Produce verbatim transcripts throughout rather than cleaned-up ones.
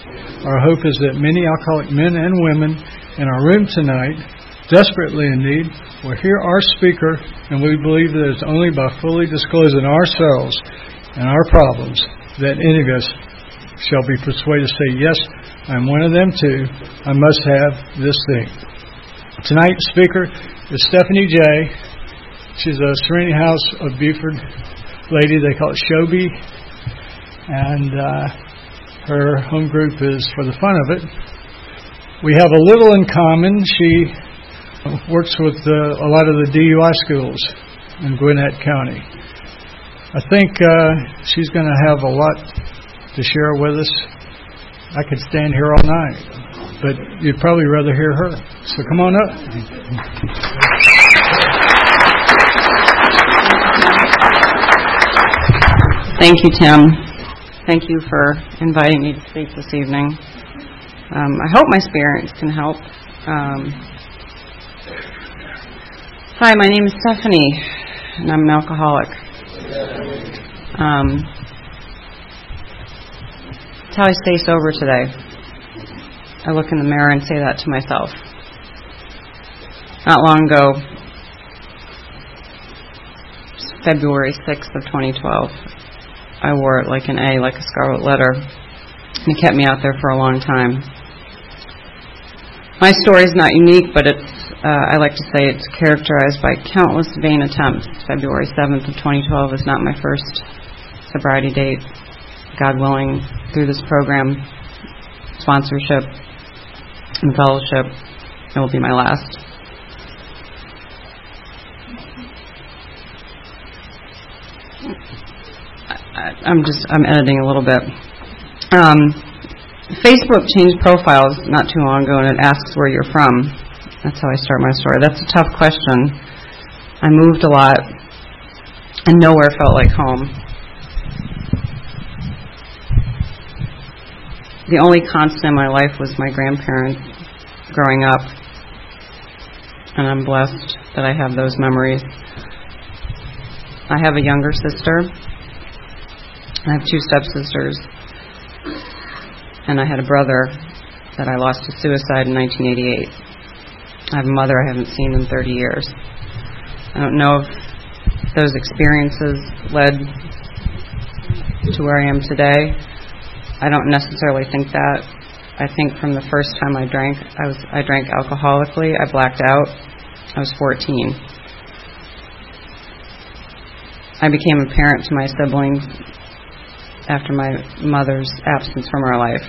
Our hope is that many alcoholic men and women in our room tonight, desperately in need, will hear our speaker, and we believe that it's only by fully disclosing ourselves and our problems that any of us shall be persuaded to say, yes, I'm one of them too. I must have this thing. Tonight's speaker is Stephanie J. She's a Serenity House of Beaufort lady. They call it Shobi. And uh, her home group is For the Fun of It. We have a little in common. She works with uh, a lot of the D U I schools in Gwinnett County. I think uh, she's going to have a lot to share with us. I could stand here all night, but you'd probably rather hear her. So come on up. Thank you, Tim. Thank you for inviting me to speak this evening. Um, I hope my experience can help. Um, hi, my name is Stephanie, and I'm an alcoholic. Um, that's how I stay sober today. I look in the mirror and say that to myself. Not long ago, February sixth of twenty twelve, I wore it like an A, like a scarlet letter. And it kept me out there for a long time. My story is not unique, but it's, uh, I like to say it's characterized by countless vain attempts. February seventh of twenty twelve is not my first sobriety date. God willing, through this program, sponsorship, and fellowship, it will be my last. I, I'm just, I'm editing a little bit. Um, Facebook changed profiles not too long ago, and it asks where you're from. That's how I start my story. That's a tough question. I moved a lot, and nowhere felt like home. The only constant in my life was my grandparents growing up, and I'm blessed that I have those memories. I have a younger sister. I have two stepsisters. And I had a brother that I lost to suicide in nineteen eighty-eight. I have a mother I haven't seen in thirty years. I don't know if those experiences led to where I am today. I don't necessarily think that. I think from the first time I drank, I was I drank alcoholically. I blacked out. I was fourteen. I became a parent to my siblings after my mother's absence from our life.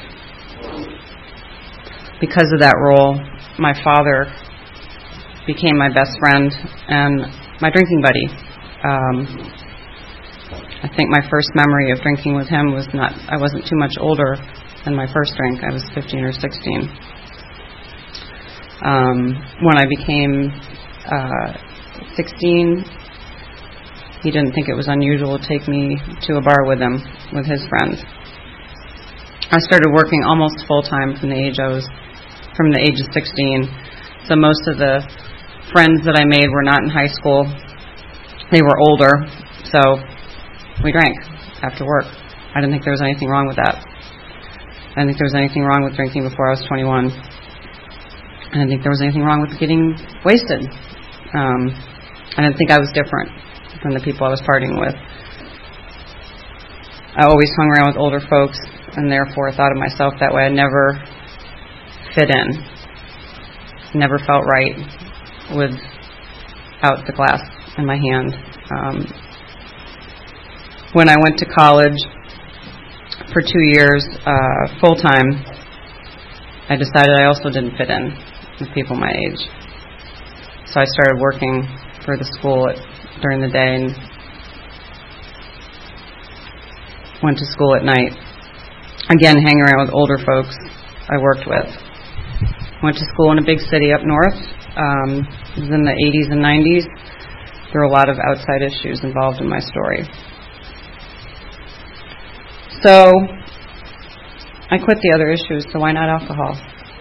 Because of that role, my father became my best friend and my drinking buddy. Um, I think my first memory of drinking with him was not, I wasn't too much older than my first drink. I was fifteen or sixteen. Um, when I became uh, sixteen, he didn't think it was unusual to take me to a bar with him, with his friends. I started working almost full-time from the age I was, from the age of sixteen. So most of the friends that I made were not in high school. They were older, so we drank after work. I didn't think there was anything wrong with that. I didn't think there was anything wrong with drinking before I was twenty-one. I didn't think there was anything wrong with getting wasted. Um, I didn't think I was different from the people I was partying with. I always hung around with older folks, and therefore thought of myself that way. I never fit in. Never felt right without the glass in my hand. Um, when I went to college for two years, uh, full-time, I decided I also didn't fit in with people my age. So I started working for the school at during the day and went to school at night. Again, hanging around with older folks I worked with. Went to school in a big city up north. Um, it was in the eighties and nineties. There were a lot of outside issues involved in my story. So I quit the other issues, so why not alcohol?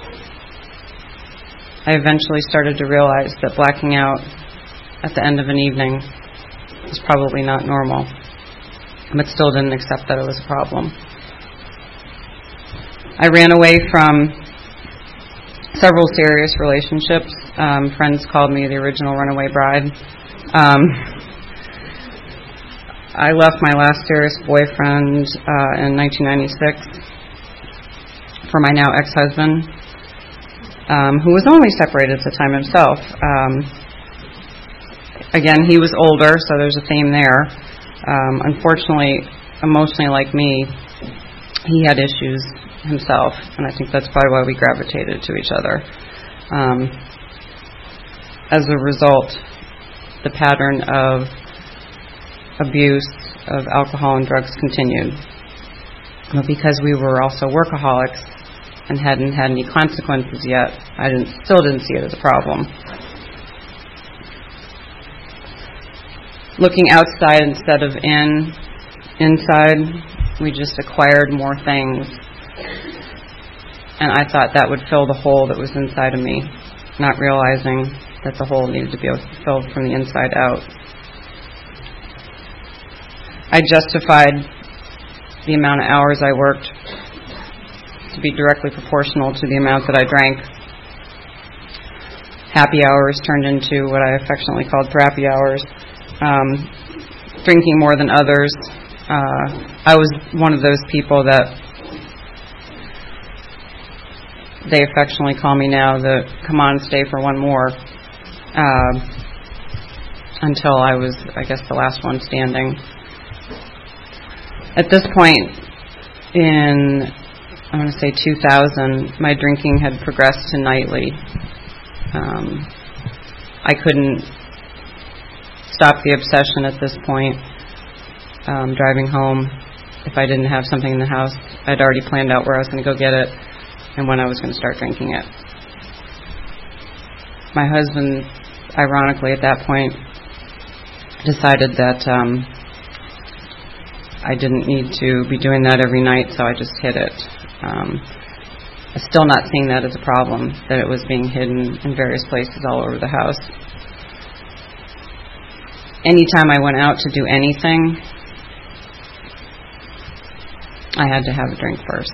I eventually started to realize that blacking out at the end of an evening was probably not normal, but still didn't accept that it was a problem. I ran away from several serious relationships. Um, friends called me the original runaway bride. Um, I left my last serious boyfriend uh, in nineteen ninety-six for my now ex-husband, um, who was only separated at the time himself. Um, again, he was older, so there's a theme there. Um, unfortunately, emotionally like me, he had issues himself, and I think that's probably why we gravitated to each other. Um, as a result, the pattern of abuse of alcohol and drugs continued. But because we were also workaholics and hadn't had any consequences yet, I didn't, still didn't see it as a problem. Looking outside instead of in, inside, we just acquired more things. And I thought that would fill the hole that was inside of me, not realizing that the hole needed to be filled from the inside out. I justified the amount of hours I worked to be directly proportional to the amount that I drank. Happy hours turned into what I affectionately called crappy hours. Um, drinking more than others. Uh, I was one of those people that they affectionately call me now the come on, stay for one more, uh, until I was, I guess, the last one standing. At this point in, I'm going to say two thousand, my drinking had progressed to nightly. Um, I couldn't stop the obsession at this point. Um, driving home, if I didn't have something in the house, I'd already planned out where I was going to go get it and when I was going to start drinking it. My husband, ironically, at that point, decided that um, I didn't need to be doing that every night, so I just hid it. Um, I'm still not seeing that as a problem, that it was being hidden in various places all over the house. Anytime I went out to do anything, I had to have a drink first.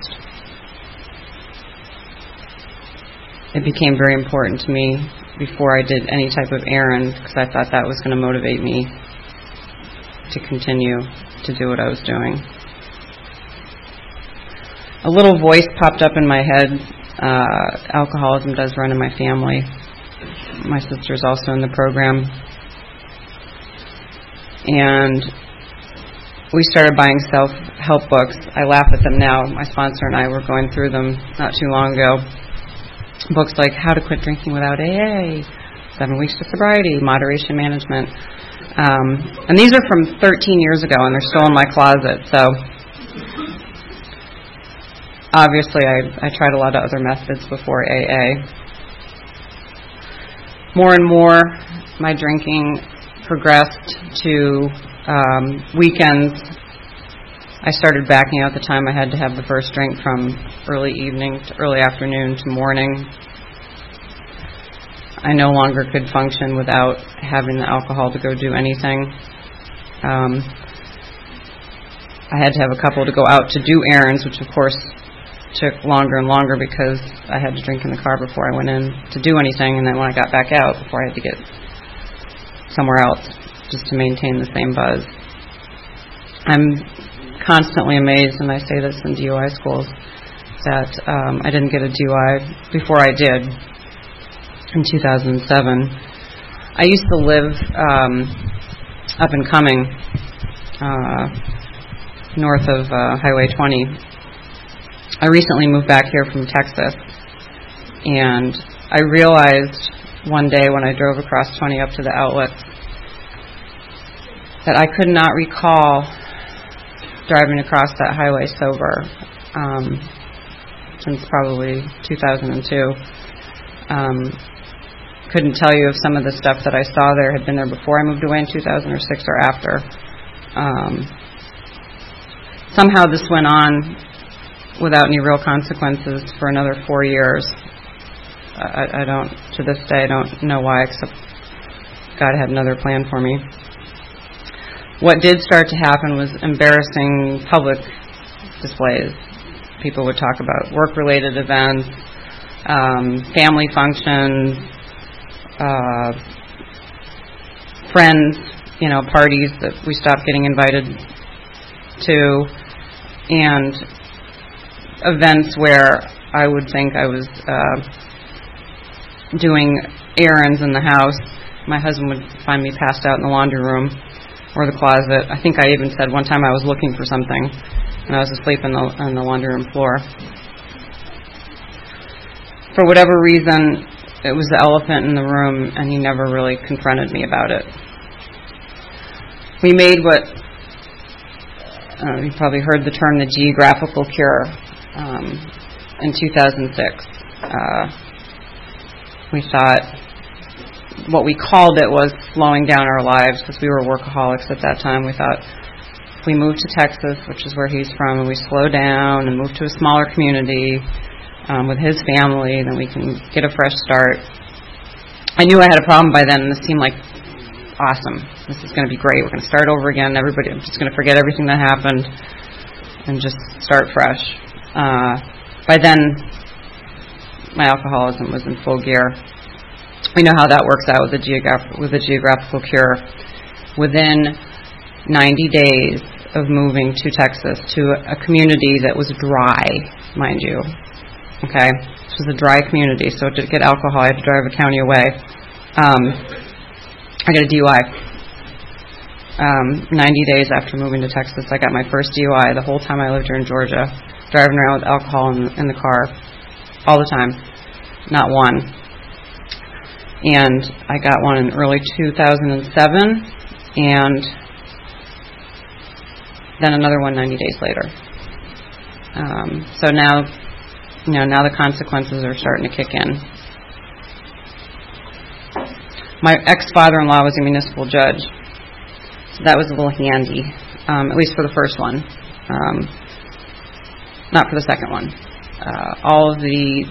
It became very important to me before I did any type of errand, because I thought that was going to motivate me to continue to do what I was doing. A little voice popped up in my head. Uh, alcoholism does run in my family. My sister's also in the program. And we started buying self-help books. I laugh at them now. My sponsor and I were going through them not too long ago. Books like How to Quit Drinking Without A A, Seven Weeks to Sobriety, Moderation Management. Um, and these are from thirteen years ago, and they're still in my closet. So obviously I, I tried a lot of other methods before A A. More and more, my drinking progressed to um, weekends. I started backing out the time I had to have the first drink from early evening to early afternoon to morning. I no longer could function without having the alcohol to go do anything. Um, I had to have a couple to go out to do errands, which of course took longer and longer because I had to drink in the car before I went in to do anything, and then when I got back out, before I had to get somewhere else just to maintain the same buzz. I'm constantly amazed, and I say this in D U I schools, that um, I didn't get a D U I before I did in two thousand seven. I used to live um, up and coming uh, north of uh, Highway twenty. I recently moved back here from Texas, and I realized one day when I drove across twenty up to the outlets that I could not recall driving across that highway sober um, since probably two thousand two. Um, couldn't tell you if some of the stuff that I saw there had been there before I moved away in two thousand six or after. Um, somehow this went on without any real consequences for another four years. I, I don't, to this day, I don't know why, except God had another plan for me. What did start to happen was embarrassing public displays. People would talk about work-related events, um, family functions, uh, friends, you know, parties that we stopped getting invited to, and events where I would think I was uh, doing errands in the house. My husband would find me passed out in the laundry room or the closet. I think I even said one time I was looking for something, and I was asleep in the, on the laundry room floor. For whatever reason, it was the elephant in the room, and he never really confronted me about it. We made what, uh, you probably heard the term, the geographical cure, um, in two thousand six. Uh, we thought what we called it was slowing down our lives, because we were workaholics at that time. We thought if we moved to Texas, which is where he's from, and we slow down and move to a smaller community um, with his family, then we can get a fresh start. I knew I had a problem by then, and this seemed like awesome. This is going to be great. We're going to start over again. Everybody, I'm just going to forget everything that happened and just start fresh. Uh, by then, my alcoholism was in full gear. We know how that works out with the geograph- with the geographical cure. Within ninety days of moving to Texas, to a community that was dry, mind you. Okay, this was a dry community, so to get alcohol, I had to drive a county away. Um, I got a D U I. Um, ninety days after moving to Texas, I got my first D U I. The whole time I lived here in Georgia, driving around with alcohol in, in the car, all the time, not one. And I got one in early two thousand seven, and then another one ninety days later. Um, so now, you know, now the consequences are starting to kick in. My ex-father-in-law was a municipal judge, so that was a little handy, um, at least for the first one, um, not for the second one. Uh, all of the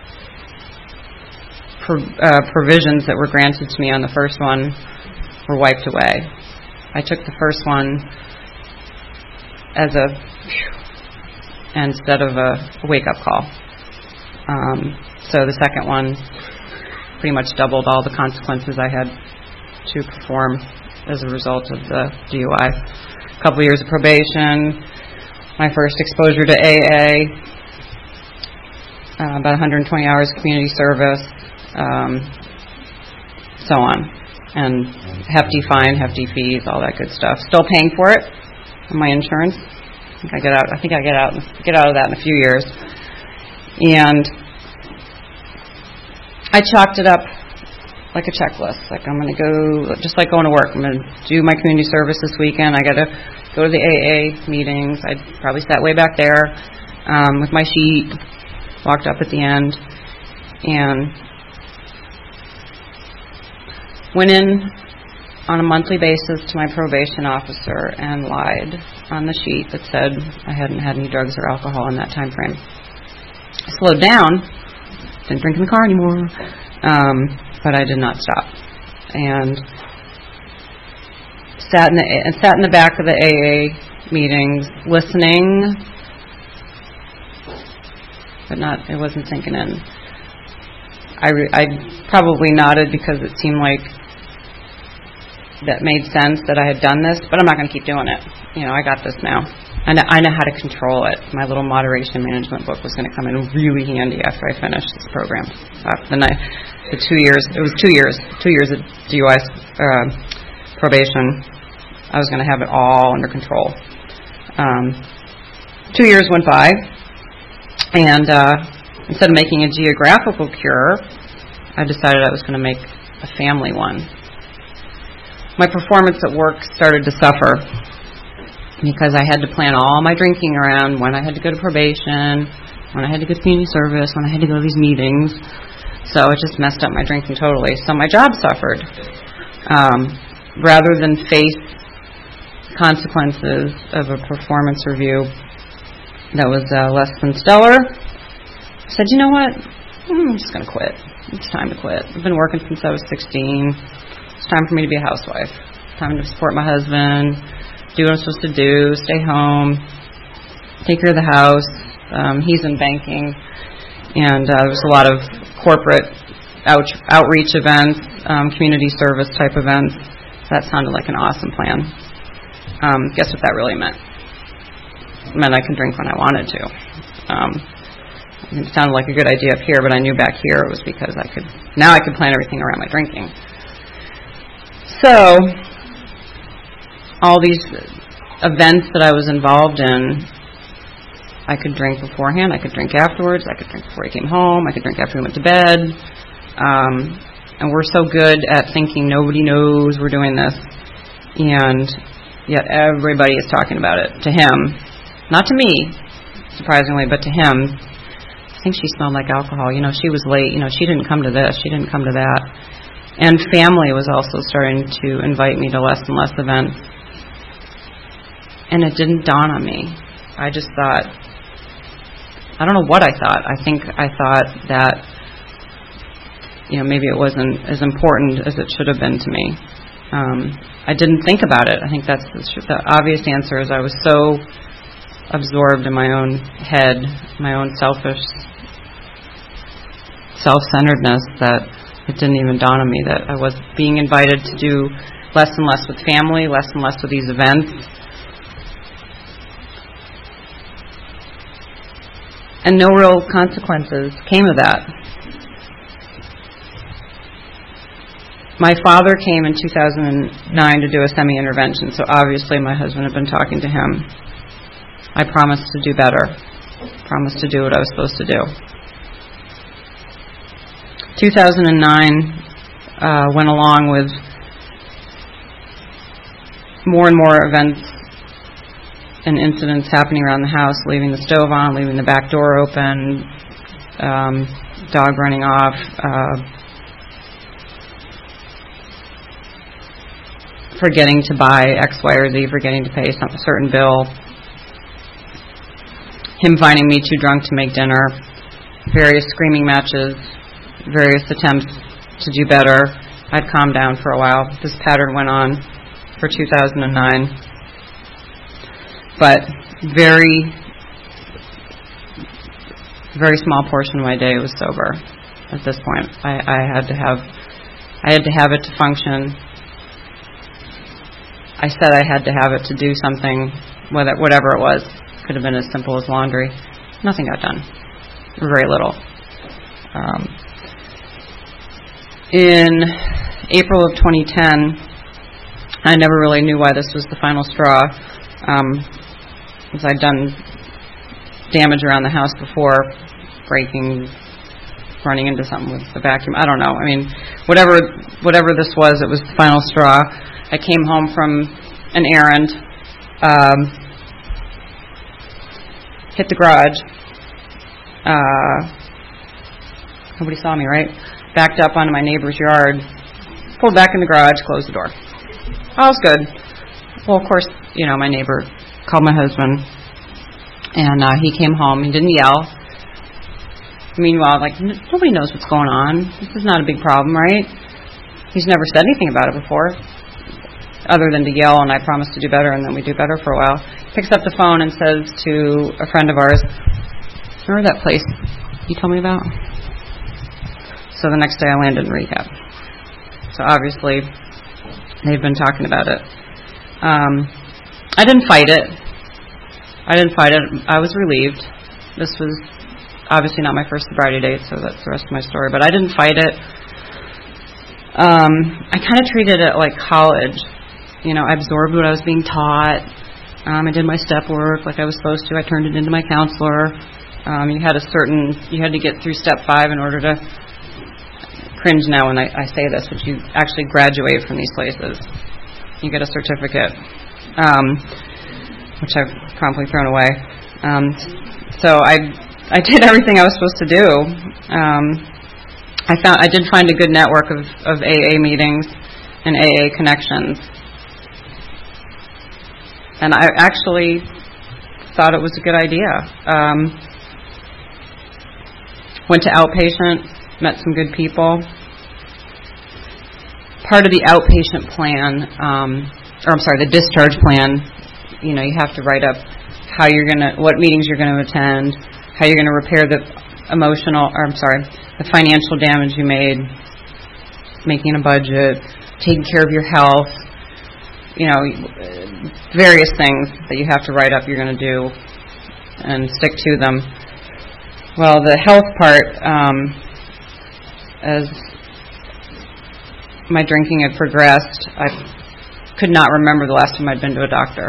pro- uh, provisions that were granted to me on the first one were wiped away. I took the first one as a instead of a wake-up call. Um, so the second one pretty much doubled all the consequences I had to perform as a result of the D U I. A couple years of probation, my first exposure to A A, uh, about one hundred twenty hours of community service, um, so on. And hefty fine, hefty fees, all that good stuff. Still paying for it on my insurance. I think I get out. I think I get out. Get out of that in a few years. And I chalked it up like a checklist. Like, I'm going to go, just like going to work. I'm going to do my community service this weekend. I got to go to the A A meetings. I probably sat way back there um, with my sheet, walked up at the end, and went in on a monthly basis to my probation officer and lied on the sheet that said I hadn't had any drugs or alcohol in that time frame. I slowed down, didn't drink in the car anymore, um, but I did not stop, and sat in the and sat in the back of the A A meetings, listening, but not it wasn't sinking in. I re, I probably nodded because it seemed like that made sense that I had done this, but I'm not going to keep doing it. You know, I got this now. I know, I know how to control it. My little moderation management book was going to come in really handy after I finished this program. Uh, the, night, the two years, it was two years, two years of D U I uh, probation. I was going to have it all under control. Um, two years went by, and uh, instead of making a geographical cure, I decided I was going to make a family one. My performance at work started to suffer because I had to plan all my drinking around when I had to go to probation, when I had to go to community service, when I had to go to these meetings. So it just messed up my drinking totally. So my job suffered. Um, rather than face consequences of a performance review that was uh, less than stellar, I said, you know what? I'm just going to quit. It's time to quit. I've been working since I was sixteen. It's time for me to be a housewife. It's time to support my husband, do what I'm supposed to do, stay home, take care of the house, Um, he's in banking, and uh, there was a lot of corporate out- outreach events, um, community service type events. That sounded like an awesome plan. Um, guess what that really meant? It meant I could drink when I wanted to. Um, it sounded like a good idea up here, but I knew back here it was because I could, now I could plan everything around my drinking. So, all these events that I was involved in, I could drink beforehand, I could drink afterwards, I could drink before I came home, I could drink after we went to bed. Um, and we're so good at thinking nobody knows we're doing this, and yet everybody is talking about it. To him, not to me, surprisingly, but to him. I think she smelled like alcohol. You know, she was late. You know, she didn't come to this. She didn't come to that. And family was also starting to invite me to less and less events. And it didn't dawn on me. I just thought, I don't know what I thought. I think I thought that, you know, maybe it wasn't as important as it should have been to me. Um, I didn't think about it. I think that's the, the obvious answer is I was so absorbed in my own head, my own selfish self-centeredness that it didn't even dawn on me that I was being invited to do less and less with family, less and less with these events. And no real consequences came of that. My father came in two thousand nine to do a semi-intervention, so obviously my husband had been talking to him. I promised to do better. Promised to do what I was supposed to do. two thousand nine uh, went along with more and more events and incidents happening around the house, leaving the stove on, leaving the back door open, um, dog running off, uh, forgetting to buy X, Y, or Z, forgetting to pay some a certain bill, him finding me too drunk to make dinner, various screaming matches, various attempts to do better. I'd calmed down for a while. This pattern went on for two thousand nine. But very, very small portion of my day was sober at this point. I, I had to have, I had to have it to function. I said I had to have it to do something, whether, whatever it was. Could have been as simple as laundry. Nothing got done. Very little. Um, in April of twenty ten, I never really knew why this was the final straw. Um, because I'd done damage around the house before, breaking, running into something with the vacuum. I don't know. I mean, whatever whatever this was, it was the final straw. I came home from an errand, um, hit the garage. Uh, nobody saw me, right? Backed up onto my neighbor's yard, pulled back in the garage, closed the door. All was good. Well, of course, you know, my neighbor called my husband, and uh, he came home. He didn't yell. Meanwhile, like, n- nobody knows what's going on. This is not a big problem, right? He's never said anything about it before, other than to yell, and I promised to do better, and then we do better for a while. Picks up the phone and says to a friend of ours, remember that place you told me about? So the next day I landed in rehab. So obviously they've been talking about it. Um, I didn't fight it. I didn't fight it. I was relieved. This was obviously not my first sobriety date, so that's the rest of my story. But I didn't fight it. Um, I kind of treated it like college. You know, I absorbed what I was being taught. Um, I did my step work like I was supposed to. I turned it into my counselor. Um, you had a certain, you had to get through step five in order to cringe now when I, I say this, but you actually graduate from these places. You get a certificate, um, which I've promptly thrown away. Um, so I, I did everything I was supposed to do. Um, I found I did find a good network of, of A A meetings and A A connections. And I actually thought it was a good idea. Um, went to outpatient, met some good people. Part of the outpatient plan, um, or I'm sorry, the discharge plan, you know, you have to write up how you're going to, what meetings you're going to attend, how you're going to repair the emotional, or I'm sorry, the financial damage you made, making a budget, taking care of your health, you know, various things that you have to write up you're going to do and stick to them. Well, the health part, um, as my drinking had progressed, I could not remember the last time I'd been to a doctor.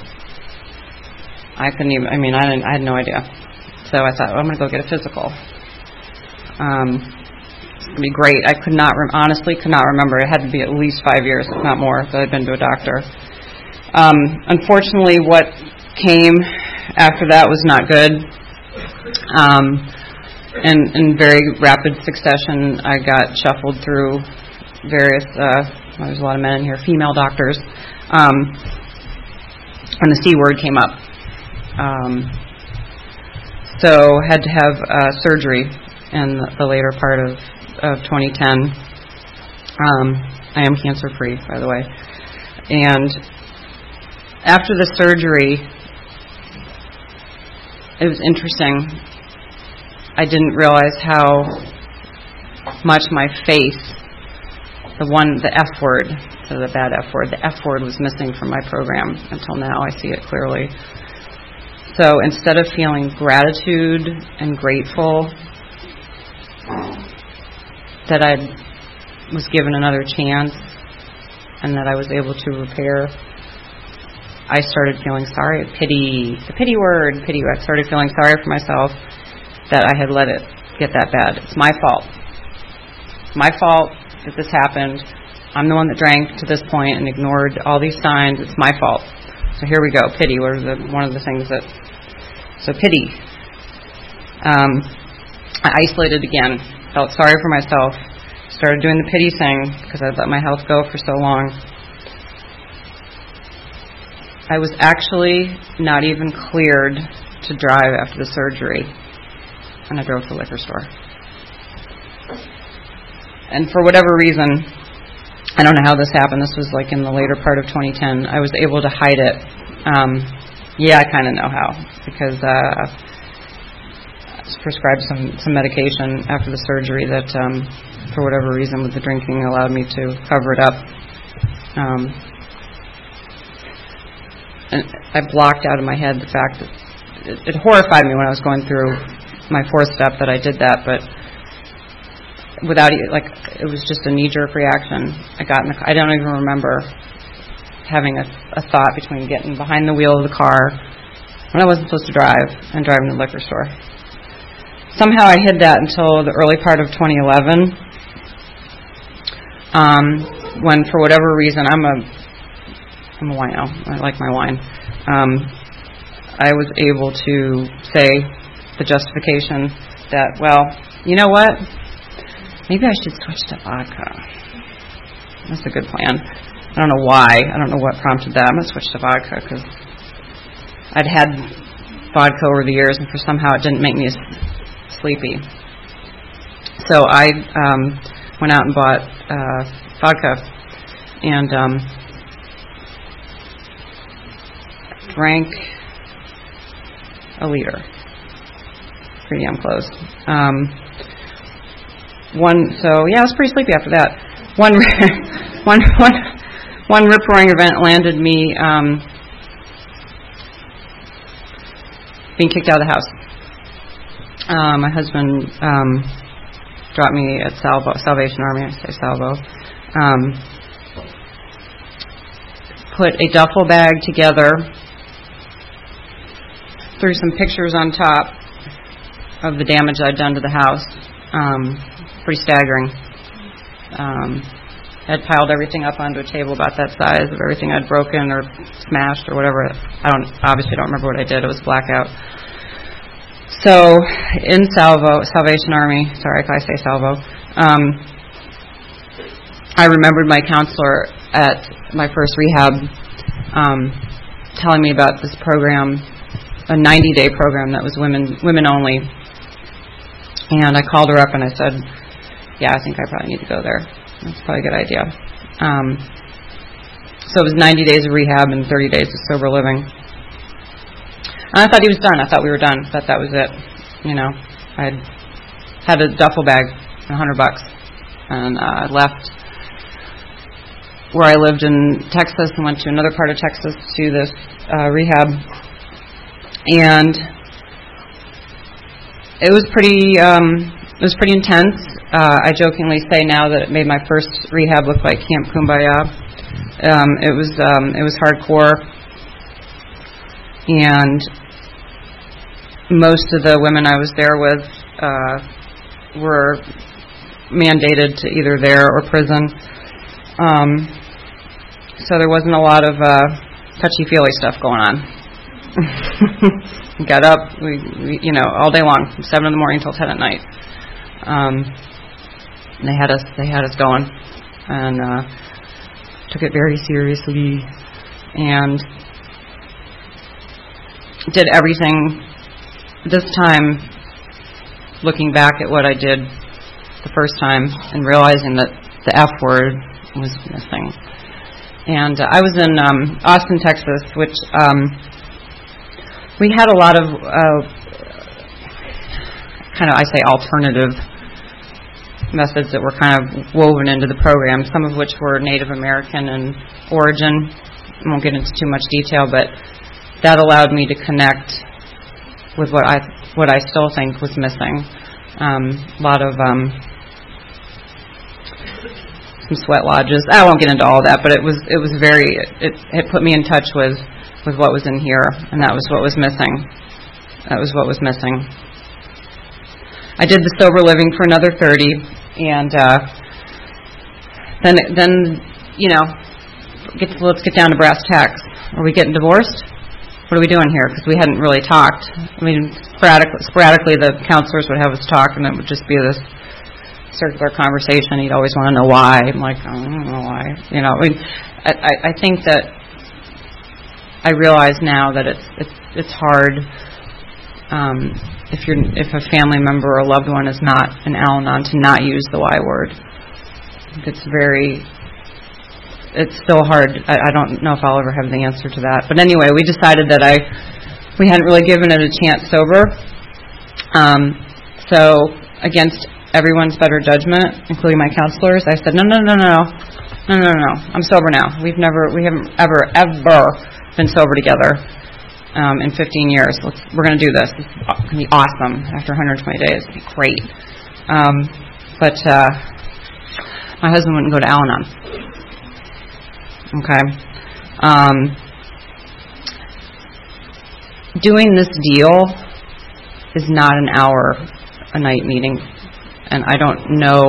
I couldn't even, I mean, I, didn't, I had no idea. So I thought, well, I'm going to go get a physical. Um, it's going to be great. I could not, rem- honestly, could not remember. It had to be at least five years, if not more, that I'd been to a doctor. Um, unfortunately, what came after that was not good. Um, and in very rapid succession, I got shuffled through various, uh, well, there's a lot of men in here, female doctors, um, and the C word came up. Um, so had to have uh, surgery in the later part of, of twenty ten. Um, I am cancer-free, by the way. And after the surgery, it was interesting. I didn't realize how much my face, the one, the F word, so the bad F word, the F word was missing from my program until now. I see it clearly. So instead of feeling gratitude and grateful that I was given another chance and that I was able to repair, I started feeling sorry, pity, the pity word, pity. I started feeling sorry for myself that I had let it get that bad. It's my fault. My fault that this happened. I'm the one that drank to this point and ignored all these signs. It's my fault. So here we go. Pity was the, one of the things that. So pity. Um, I isolated again. Felt sorry for myself. Started doing the pity thing because I'd let my health go for so long. I was actually not even cleared to drive after the surgery, and I drove to the liquor store. And for whatever reason, I don't know how this happened. This was like in the later part of twenty ten. I was able to hide it. Um, yeah, I kind of know how, because uh, I was prescribed some, some medication after the surgery that, um, for whatever reason, with the drinking, allowed me to cover it up. Um, and I blocked out of my head the fact that it, it horrified me when I was going through my fourth step that I did that, but without, like, it was just a knee-jerk reaction. I got in the car. I don't even remember having a, a thought between getting behind the wheel of the car when I wasn't supposed to drive and driving to the liquor store. Somehow I hid that until the early part of twenty eleven, um, when, for whatever reason, I'm a I'm a wino. I like my wine. Um, I was able to say the justification that, well, you know what? Maybe I should switch to vodka. That's a good plan. I don't know why. I don't know what prompted that. I'm going to switch to vodka because I'd had vodka over the years, and for somehow it didn't make me sleepy. So I um, went out and bought uh, vodka and um, drank a liter. Pretty damn close. Um, one, so yeah, I was pretty sleepy after that. One, one, one, one rip-roaring event landed me um, being kicked out of the house. Uh, my husband um, dropped me at Salvo, Salvation Army. I say Salvo. Um, put a duffel bag together, threw some pictures on top of the damage I'd done to the house. Um, pretty staggering. Um, I'd piled everything up onto a table about that size of everything I'd broken or smashed or whatever. I don't obviously don't remember what I did. It was blackout. So in Salvo, Salvation Army, sorry if I say Salvo, um, I remembered my counselor at my first rehab um, telling me about this program, a ninety-day program that was women women only. And I called her up and I said, yeah, I think I probably need to go there. That's probably a good idea. Um, so it was ninety days of rehab and thirty days of sober living. And I thought he was done. I thought we were done. I thought that was it. You know, I had a duffel bag and a hundred bucks, and I uh, left where I lived in Texas and went to another part of Texas to this uh, rehab, and it was pretty. Um, it was pretty intense. Uh, I jokingly say now that it made my first rehab look like Camp Kumbaya. Um, it was um, it was hardcore, and most of the women I was there with uh, were mandated to either there or prison. Um, so there wasn't a lot of uh, touchy-feely stuff going on. Got up, we, we, you know, all day long, from seven in the morning till ten at night. Um, they had us, they had us going, and uh, took it very seriously, and did everything. This time, looking back at what I did the first time and realizing that the F word was missing. And uh, I was in um, Austin, Texas, which um, we had a lot of uh, kind of, I say, alternative methods that were kind of woven into the program, some of which were Native American in origin. I won't get into too much detail, but that allowed me to connect with what I what I still think was missing. Um, a lot of um, some sweat lodges. I won't get into all that, but it was it was very it it put me in touch with with what was in here, and that was what was missing. That was what was missing. I did the sober living for another thirty, and uh, then then you know, get to, let's get down to brass tacks. Are we getting divorced? What are we doing here? Because we hadn't really talked. I mean, sporadically, sporadically the counselors would have us talk, and it would just be this circular conversation. He'd always want to know why. I'm like, I don't know why. You know, I mean, I, I think that I realize now that it's it's it's hard um, if you're if a family member or a loved one is not an Al-Anon to not use the Y word. It's very. It's still hard. I, I don't know if I'll ever have the answer to that. But anyway, we decided that I we hadn't really given it a chance sober. Um, so against everyone's better judgment, including my counselors, I said, no, no, no, no, no, no, no, no. I'm sober now. We've never, we haven't ever, ever been sober together um, in fifteen years. Let's, we're going to do this. It's going to be awesome after one hundred twenty days. It'll be great. Um, but uh, my husband wouldn't go to Al-Anon. Okay. Um, doing this deal is not an hour a night meeting, and I don't know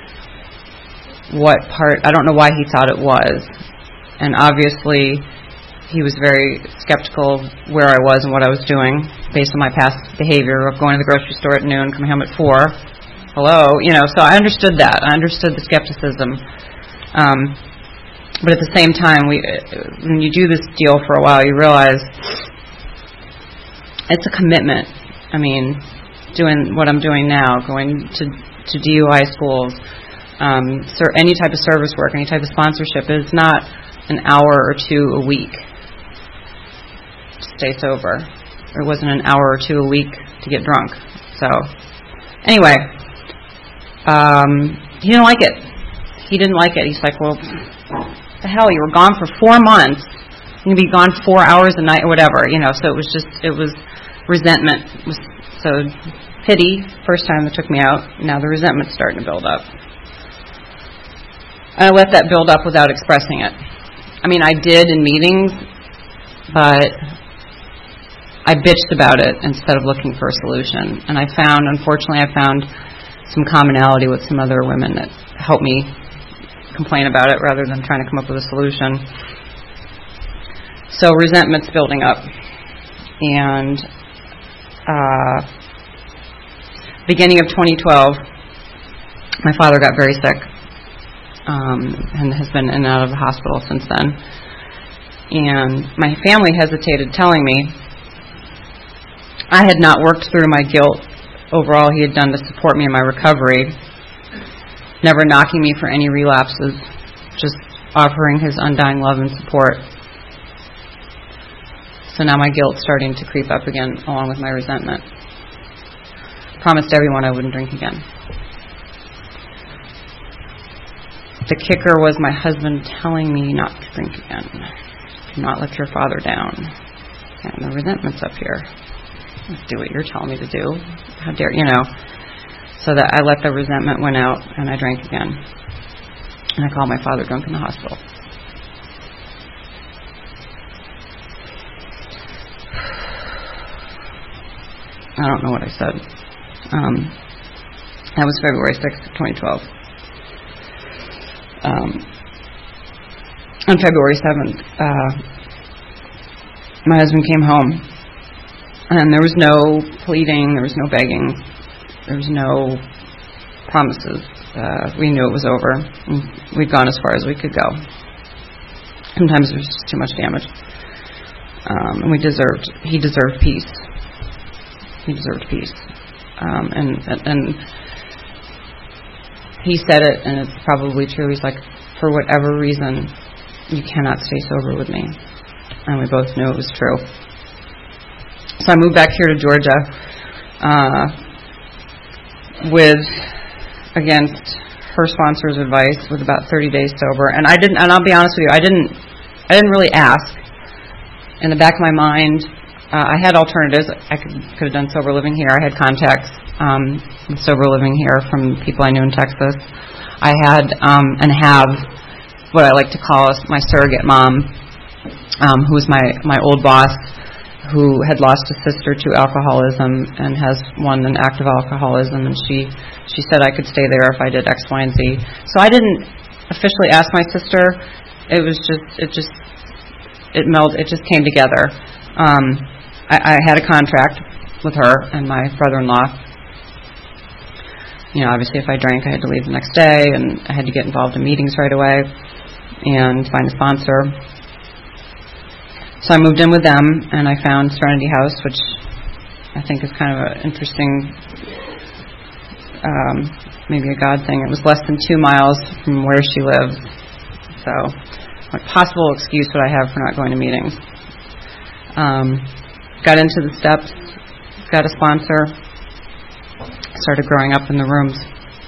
what part, I don't know why he thought it was. And obviously he was very skeptical of where I was and what I was doing based on my past behavior of going to the grocery store at noon, coming home at four. Hello, you know, so I understood that. I understood the skepticism. Um, But at the same time, we, when you do this deal for a while, you realize it's a commitment. I mean, doing what I'm doing now, going to, to D U I schools, um, ser- any type of service work, any type of sponsorship is not an hour or two a week to stay sober. It wasn't an hour or two a week to get drunk. So, anyway, um, he didn't like it. He didn't like it. He's like, well, the hell, you were gone for four months. You're going to be gone four hours a night or whatever, you know. So it was just, it was resentment. It was, so pity, first time that took me out. Now the resentment's starting to build up. I let that build up without expressing it. I mean, I did in meetings, but I bitched about it instead of looking for a solution. And I found, unfortunately, I found some commonality with some other women that helped me complain about it rather than trying to come up with a solution. So resentment's building up. And uh, beginning of twenty twelve, my father got very sick um, and has been in and out of the hospital since then. And my family hesitated telling me I had not worked through my guilt over all he had done to support me in my recovery, never knocking me for any relapses, just offering his undying love and support. So now my guilt's starting to creep up again along with my resentment. promised everyone I wouldn't drink again. The kicker was my husband telling me not to drink again. Do not let your father down. And the resentment's up here. Do what you're telling me to do. How dare, you know. So that I let the resentment win out, and I drank again. And I called my father drunk in the hospital. I don't know what I said. Um, that was February sixth, twenty twelve. Um, on February seventh, uh, my husband came home, and there was no pleading, there was no begging, there was no promises. Uh, we knew it was over. We'd gone as far as we could go. Sometimes there was just too much damage, um, and we deserved. He deserved peace. He deserved peace, um, and and. He said it, and it's probably true. He's like, for whatever reason, you cannot stay sober with me. And we both knew it was true. So I moved back here to Georgia uh, with, against her sponsor's advice, with about thirty days sober. And I didn't. And I'll be honest with you, I didn't. I didn't really ask. In the back of my mind, uh, I had alternatives. I could could have done sober living here. I had contacts. Um, sober living here from people I knew in Texas. I had um, and have what I like to call my surrogate mom, um, who was my, my old boss, who had lost a sister to alcoholism and has one in active alcoholism, and she she said I could stay there if I did X, Y, and Z. So I didn't officially ask my sister. It was just it just it meld it just came together. Um, I, I had a contract with her and my brother-in-law. You know, obviously if I drank, I had to leave the next day, and I had to get involved in meetings right away and find a sponsor. So I moved in with them, and I found Serenity House, which I think is kind of an interesting, um, maybe a God thing. It was less than two miles from where she lives. So what possible excuse would I have for not going to meetings? Um, got into the steps, got a sponsor, started growing up in the rooms.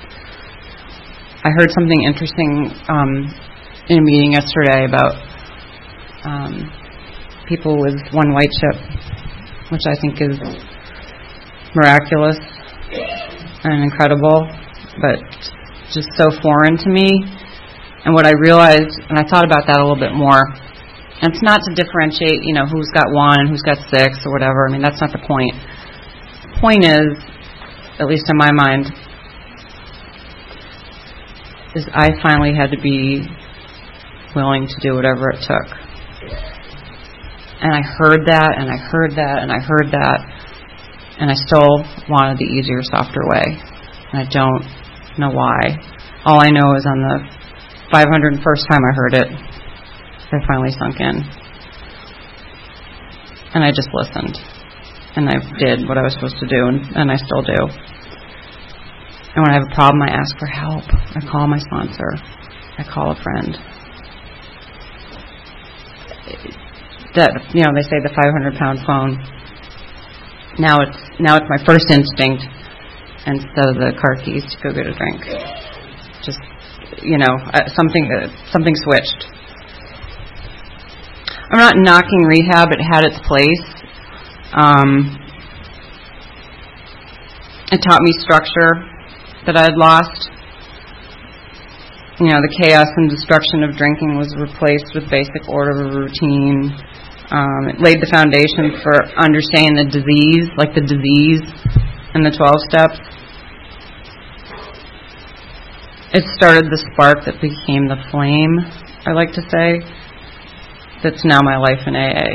I heard something interesting um, in a meeting yesterday about um, people with one white chip, which I think is miraculous and incredible, but just so foreign to me. And what I realized, and I thought about that a little bit more, and it's not to differentiate, you know, who's got one and who's got six or whatever. I mean, that's not the point. The point is, at least in my mind, is I finally had to be willing to do whatever it took. And I heard that, and I heard that, and I heard that, and I still wanted the easier, softer way. And I don't know why. All I know is on the five hundred first time I heard it, it finally sunk in. And I just listened. And I did what I was supposed to do, and, and I still do. And when I have a problem, I ask for help. I call my sponsor. I call a friend. That, you know, they say the five hundred pound phone. Now it's now it's my first instinct, and so the car keys to go get a drink. Just, you know, something uh, something switched. I'm not knocking rehab; it had its place. Um, it taught me structure that I had lost. You know, the chaos and destruction of drinking was replaced with basic order of routine. Um, it laid the foundation for understanding the disease, like the disease in the twelve steps. It started the spark that became the flame, I like to say, that's now my life in A A.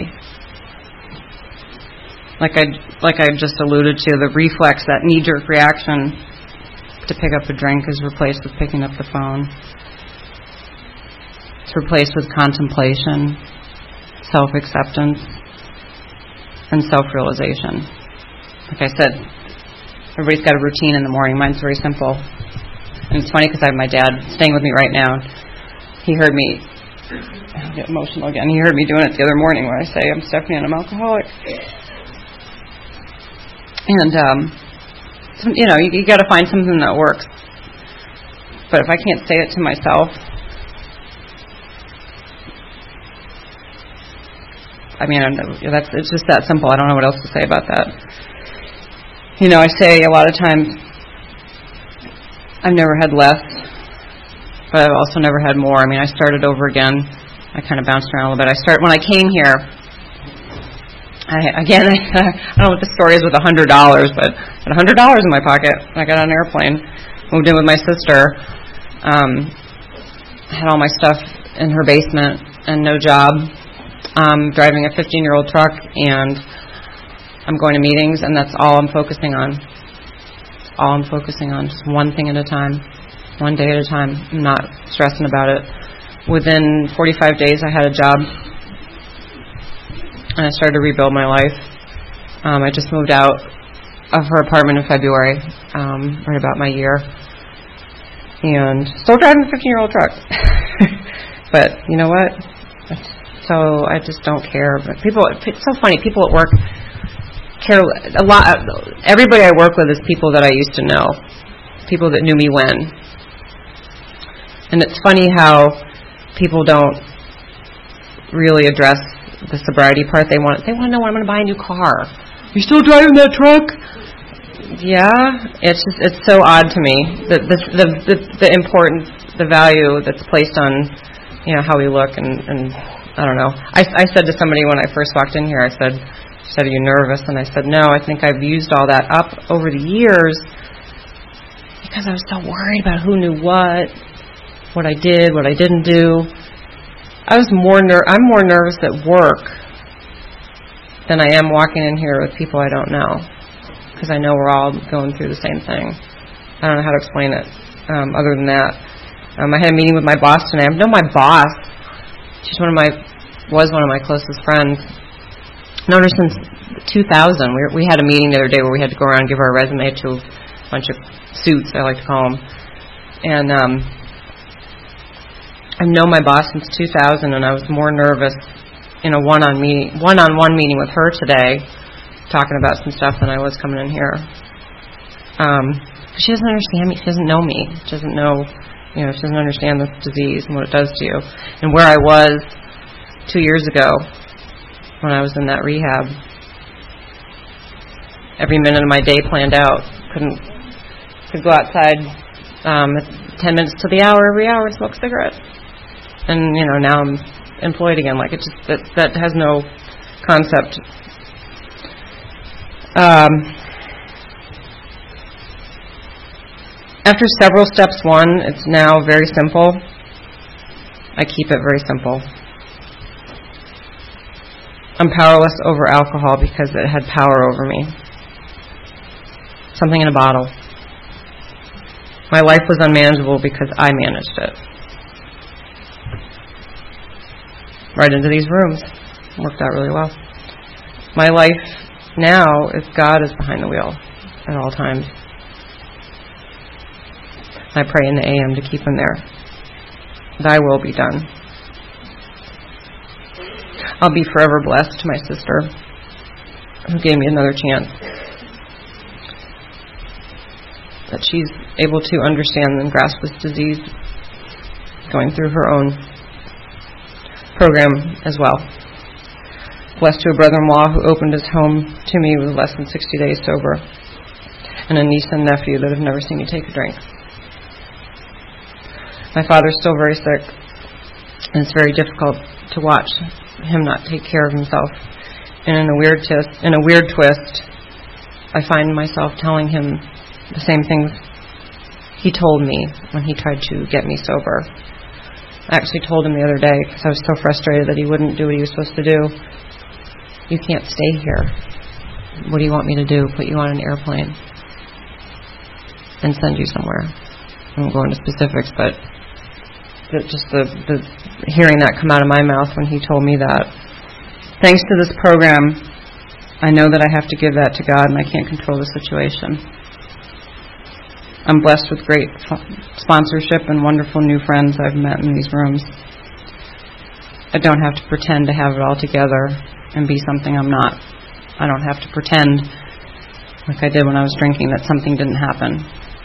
Like I, like I just alluded to, the reflex, that knee-jerk reaction to pick up a drink is replaced with picking up the phone. It's replaced with contemplation, self-acceptance, and self-realization. Like I said, everybody's got a routine in the morning. Mine's very simple. And it's funny because I have my dad staying with me right now. He heard me, I'll get emotional again, he heard me doing it the other morning where I say, I'm Stephanie and I'm alcoholic. And um, you know, you, you got to find something that works. But if I can't say it to myself, I mean, that's it's just that simple. I don't know what else to say about that. You know, I say a lot of times, I've never had less, but I've also never had more. I mean, I started over again. I kind of bounced around a little bit. I start when I came here. I, again, I, I don't know what the story is with a hundred dollars, but I had a hundred dollars in my pocket. I got on an airplane, moved in with my sister. Um, had all my stuff in her basement and no job. Um, driving a fifteen-year-old truck, and I'm going to meetings, and that's all I'm focusing on. All I'm focusing on, just one thing at a time, one day at a time. I'm not stressing about it. Within forty-five days, I had a job, and I started to rebuild my life. Um, I just moved out of her apartment in February, um, right about my year, and still driving a fifteen-year-old truck. But you know what? So I just don't care. But people, it's so funny. People at work care a lot. Everybody I work with is people that I used to know, people that knew me when. And it's funny how people don't really address the sobriety part. They want they want to know when I'm going to buy a new car. You still driving that truck? Yeah, it's just it's so odd to me that the the the, the importance, the value that's placed on, you know, how we look and, and I don't know. I, I said to somebody when I first walked in here, I said, she said, are you nervous? And I said, no, I think I've used all that up over the years because I was so worried about who knew what, what I did, what I didn't do. I was more ner- I'm more nervous at work than I am walking in here with people I don't know, because I know we're all going through the same thing. I don't know how to explain it um, other than that. Um, I had a meeting with my boss today. I know my boss. She's one of my, was one of my closest friends. Known her since two thousand. We, were, we had a meeting the other day where we had to go around and give our resume to a bunch of suits, I like to call them. And um, I've known my boss since two thousand, and I was more nervous in a one-on meeting, one-on-one meeting with her today, talking about some stuff than I was coming in here. Um, she doesn't understand me. She doesn't know me. She doesn't know. You know, she doesn't understand the disease and what it does to you. And where I was two years ago when I was in that rehab, every minute of my day planned out. Couldn't could go outside um, ten minutes to the hour every hour and smoke a cigarette. And, you know, now I'm employed again. Like, it just, that, that has no concept. Um... After several steps one, it's now very simple. I keep it very simple. I'm powerless over alcohol because it had power over me. Something in a bottle. My life was unmanageable because I managed it. Right into these rooms. Worked out really well. My life now is God is behind the wheel at all times. I pray in the A M to keep him there. Thy will be done. I'll be forever blessed to my sister who gave me another chance. That she's able to understand and grasp this disease, going through her own program as well. Blessed to a brother-in-law who opened his home to me with less than sixty days sober, and a niece and nephew that have never seen me take a drink. My father's still very sick, and it's very difficult to watch him not take care of himself. And in a weird twist, in a weird twist, I find myself telling him the same things he told me when he tried to get me sober. I actually told him the other day, because I was so frustrated that he wouldn't do what he was supposed to do. You can't stay here. What do you want me to do? Put you on an airplane and send you somewhere? I won't go into specifics, but the, just the, the hearing that come out of my mouth when he told me that. Thanks to this program, I know that I have to give that to God, and I can't control the situation. I'm blessed with great sponsorship and wonderful new friends I've met in these rooms. I don't have to pretend to have it all together and be something I'm not. I don't have to pretend like I did when I was drinking, that something didn't happen.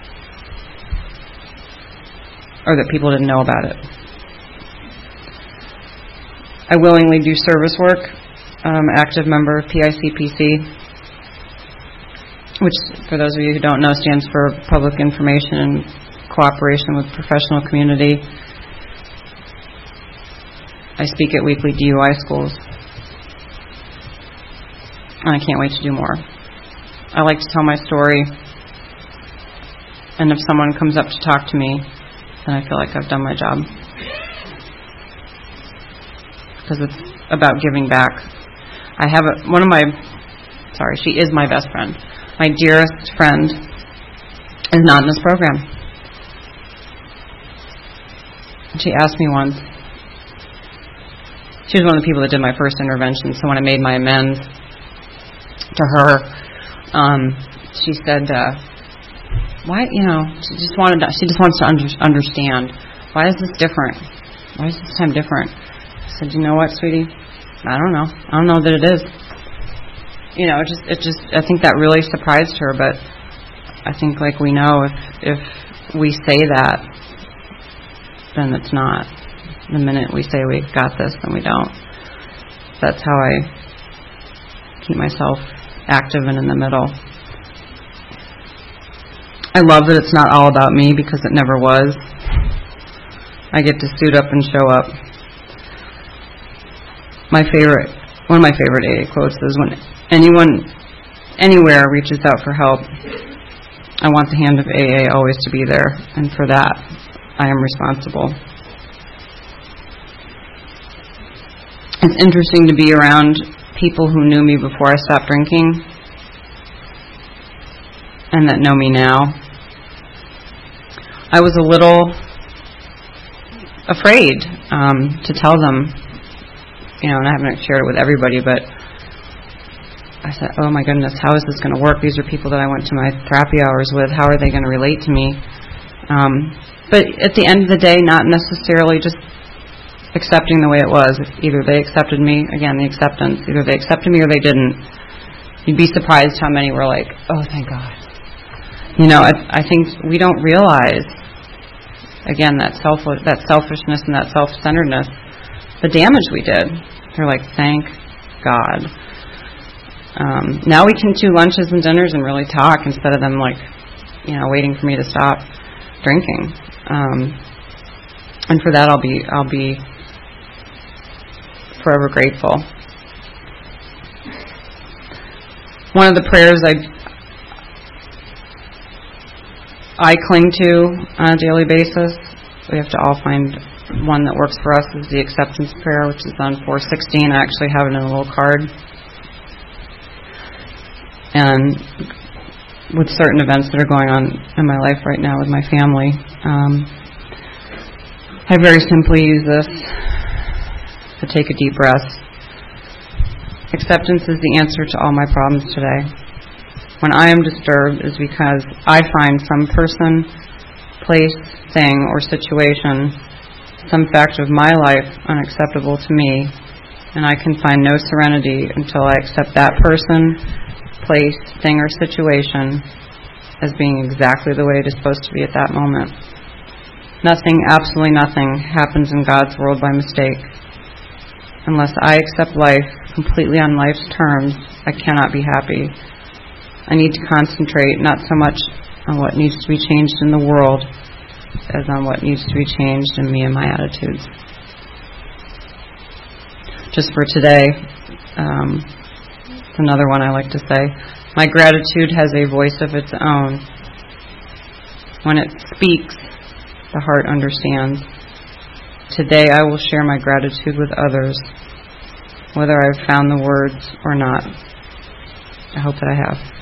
Or that people didn't know about it. I willingly do service work. I'm an active member of P I C P C, which, for those of you who don't know, stands for Public Information and Cooperation with Professional Community. I speak at weekly D U I schools. And I can't wait to do more. I like to tell my story, and if someone comes up to talk to me, then I feel like I've done my job. Because it's about giving back. I have a, one of my, sorry, she is my best friend. My dearest friend is not in this program. And she asked me once, she was one of the people that did my first intervention, so when I made my amends to her, um, she said, uh, why, you know, she just wanted to, she just wants to under, understand, why is this different? Why is this time different? I said, you know what, sweetie? I don't know. I don't know that it is. You know, it just, it just, I think that really surprised her, but I think, like, we know if, if we say that, then it's not. The minute we say we got this, then we don't. That's how I keep myself active and in the middle. I love that it's not all about me, because it never was. I get to suit up and show up. My favorite, one of my favorite A A quotes is, when anyone, anywhere reaches out for help, I want the hand of A A always to be there, and for that, I am responsible. It's interesting to be around people who knew me before I stopped drinking and that know me now. I was a little afraid um, to tell them, you know, and I haven't shared it with everybody, but I said, oh my goodness, how is this going to work? These are people that I went to my therapy hours with. How are they going to relate to me? Um, but at the end of the day, not necessarily just accepting the way it was. Either they accepted me, again, the acceptance, either they accepted me or they didn't. You'd be surprised how many were like, oh, thank God. You know, I, I think we don't realize, again, that self that selfishness and that self-centeredness, the damage we did. They're like, thank God. Um, now we can do lunches and dinners and really talk instead of them, like, you know, waiting for me to stop drinking. Um, and for that, I'll be I'll be forever grateful. One of the prayers I I cling to on a daily basis, we have to all find one that works for us, is the acceptance prayer, which is on four sixteen. I actually have it in a little card. And with certain events that are going on in my life right now with my family, um, I very simply use this to take a deep breath. Acceptance is the answer to all my problems today. When I am disturbed is because I find some person, place, thing, or situation, some fact of my life unacceptable to me, and I can find no serenity until I accept that person, place, thing, or situation as being exactly the way it is supposed to be at that moment. Nothing, absolutely nothing, happens in God's world by mistake. Unless I accept life completely on life's terms, I cannot be happy. I need to concentrate not so much on what needs to be changed in the world as on what needs to be changed in me and my attitudes. Just for today, um, another one I like to say, my gratitude has a voice of its own. When it speaks, the heart understands. Today I will share my gratitude with others, whether I've found the words or not. I hope that I have.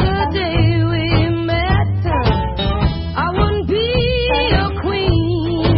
I wouldn't be a queen.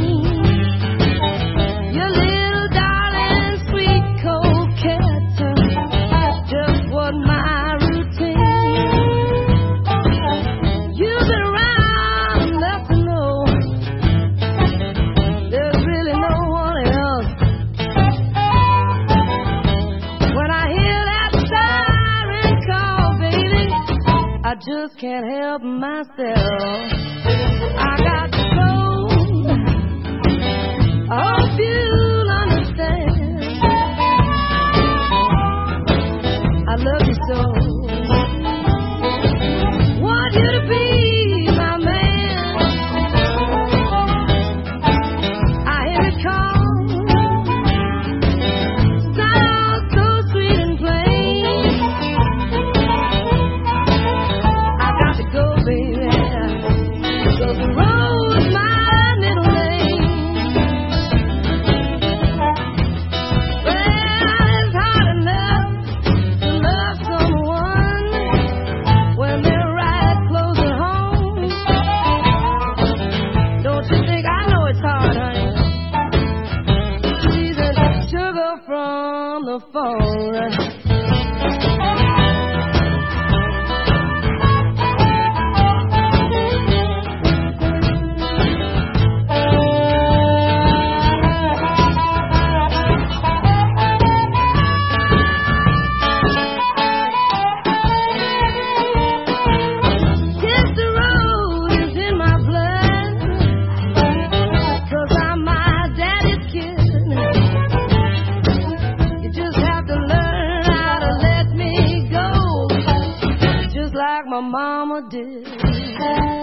I just can't help myself. I got to go. I hope you'll understand. I love you so. Want you to be my man. I hear it call. Sounds so sweet and plain. I got to go, baby. So the road's my little lane. Well, it's hard enough to love someone when they're right close at home. Don't you think I know it's hard, honey? She's a sugar from the phone. Yes, the road is in my blood, 'cause I'm my daddy's kid. You just have to learn how to let me go, just like my mama did.